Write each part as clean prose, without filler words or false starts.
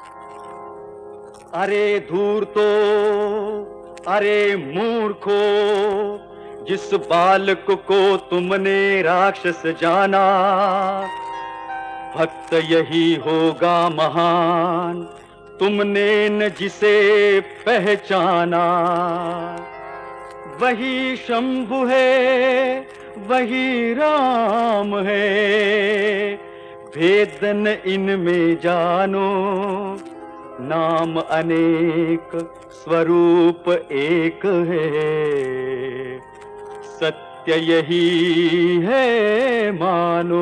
अरे धूर्तो, अरे मूर्खो, जिस बालक को तुमने राक्षस जाना, भक्त यही होगा महान, तुमने न जिसे पहचाना। वही शंभु है, वही राम है, भेद न इनमें जानो, नाम अनेक स्वरूप एक है, सत्य यही है मानो।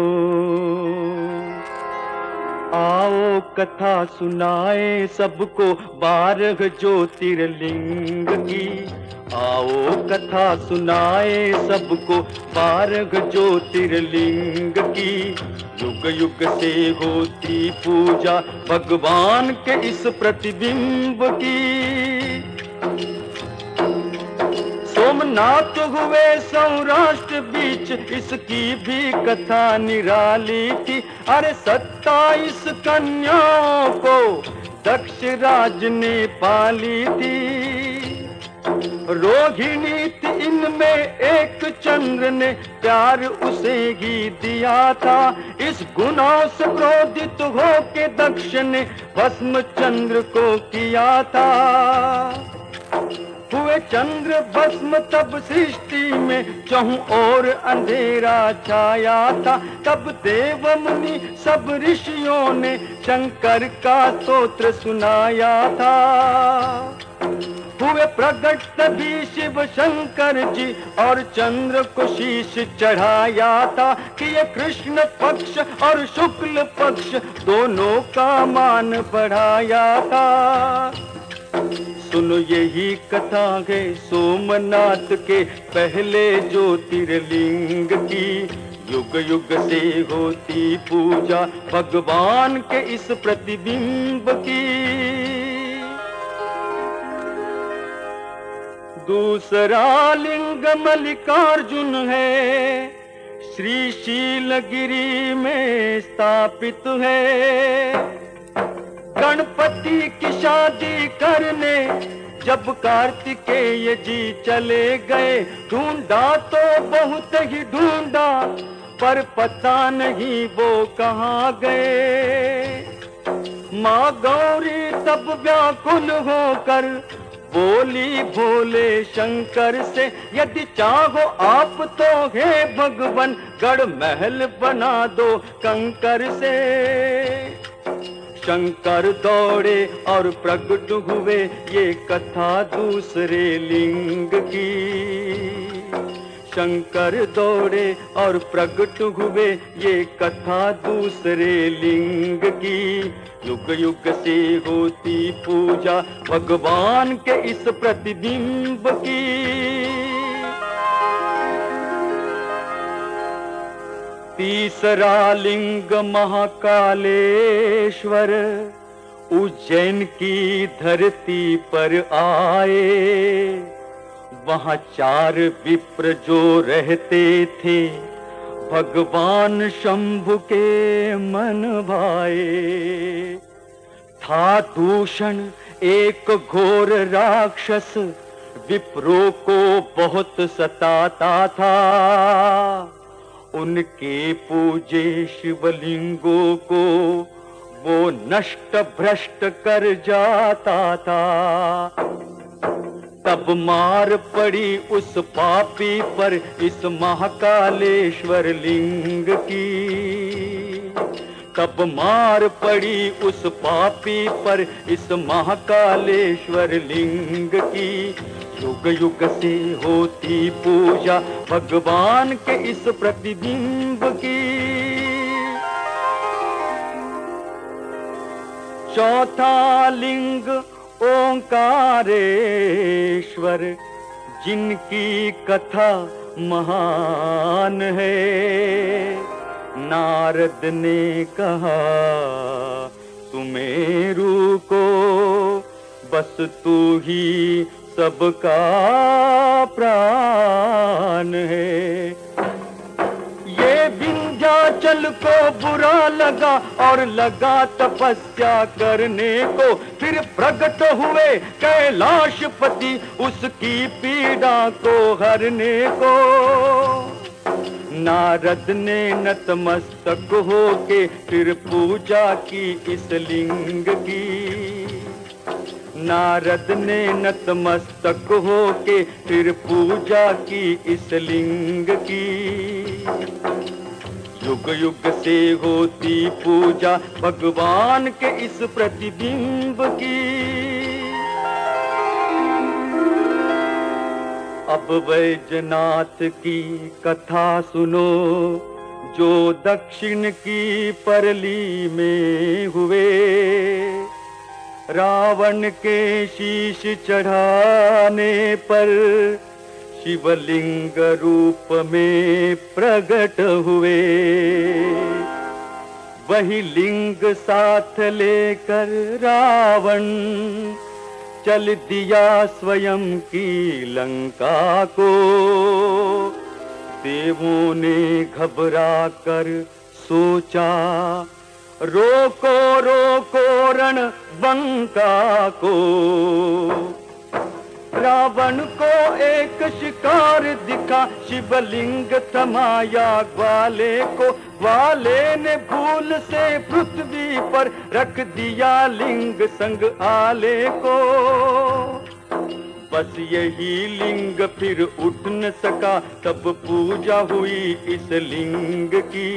आओ कथा सुनाए सबको 12 ज्योतिर्लिंग की, आओ कथा सुनाए सबको 12 ज्योतिर्लिंग की। युग युग से होती पूजा भगवान के इस प्रतिबिंब की। सोमनाथ हुए सौराष्ट्र बीच, इसकी भी कथा निराली थी। अरे 27 कन्याओं को दक्ष राज ने पाली थी। रोहिणी थी इनमें एक, चंद्र ने प्यार उसे ही दिया था। इस गुनाह से क्रोधित होके दक्ष ने भस्म चंद्र को किया था। हुए चंद्र भस्म तब सृष्टि में चहुं ओर अंधेरा छाया था। तब देव मुनि सब ऋषियों ने शंकर का स्तोत्र सुनाया था। हुए प्रकट तभी शिव शंकर जी और चंद्र को शीश चढ़ाया था कि ये कृष्ण पक्ष और शुक्ल पक्ष दोनों का मान बढ़ाया था। सुनो यही कथा है सोमनाथ के पहले ज्योतिर्लिंग की। युग युग से होती पूजा भगवान के इस प्रतिबिंब की। दूसरा लिंग मल्लिकार्जुन है, श्रीशीलगिरी में स्थापित है। गणपति की शादी करने जब कार्तिकेय जी चले गए, ढूंढा तो बहुत ही ढूंढा, पर पता नहीं वो कहाँ गए। माँ गौरी तब व्याकुल होकर बोली भोले शंकर से, यदि चाहो आप तो हे भगवान गढ़ महल बना दो कंकर से। शंकर दौड़े और प्रकट हुए, ये कथा दूसरे लिंग की। शंकर दौड़े और प्रकट हुए, ये कथा दूसरे लिंग की। युग युग से होती पूजा भगवान के इस प्रतिबिंब की। तीसरा लिंग महाकालेश्वर उज्जैन की धरती पर आए। वहाँ 4 विप्र जो रहते थे, भगवान शंभु के मन भाए। था दूषण एक घोर राक्षस, विप्रों को बहुत सताता था। उनके पूजे शिवलिंगों को वो नष्ट भ्रष्ट कर जाता था। तब मार पड़ी उस पापी पर इस महाकालेश्वर लिंग की। तब मार पड़ी उस पापी पर इस महाकालेश्वर लिंग की। युग युग से होती पूजा भगवान के इस प्रतिबिंब की। चौथा लिंग ओंकारेश्वर, जिनकी कथा महान है। नारद ने कहा सुमेरु को, बस तू ही सबका प्राण है। ये विंध्याचल को बुरा लगा और लगा तपस्या करने को, फिर प्रकट हुए कैलाशपति उसकी पीड़ा को हरने को। नारद ने नतमस्तक होके फिर पूजा की इस लिंग की। नारद ने नतमस्तक होके फिर पूजा की इस लिंग की। युग युग से होती पूजा भगवान के इस प्रतिबिंब की। अब वैजनाथ की कथा सुनो जो दक्षिण की परली में हुए। रावण के शीश चढ़ाने पर शिवलिंग रूप में प्रकट हुए। वही लिंग साथ लेकर रावण चल दिया स्वयं की लंका को। देवों ने घबरा कर सोचा रोको रोको रणबंका को। रावण को एक शिकार दिखा, शिवलिंग थमाया ग्वाले को। ग्वाले ने भूल से पृथ्वी पर रख दिया लिंग संग आले को। बस यही लिंग फिर उठ न सका, तब पूजा हुई इस लिंग की।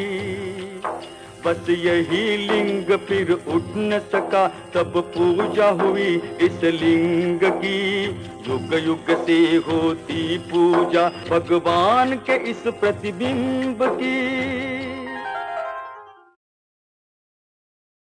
बस यही लिंग फिर उठ न सका, तब पूजा हुई इस लिंग की। युग युग से होती पूजा भगवान के इस प्रतिबिंब की।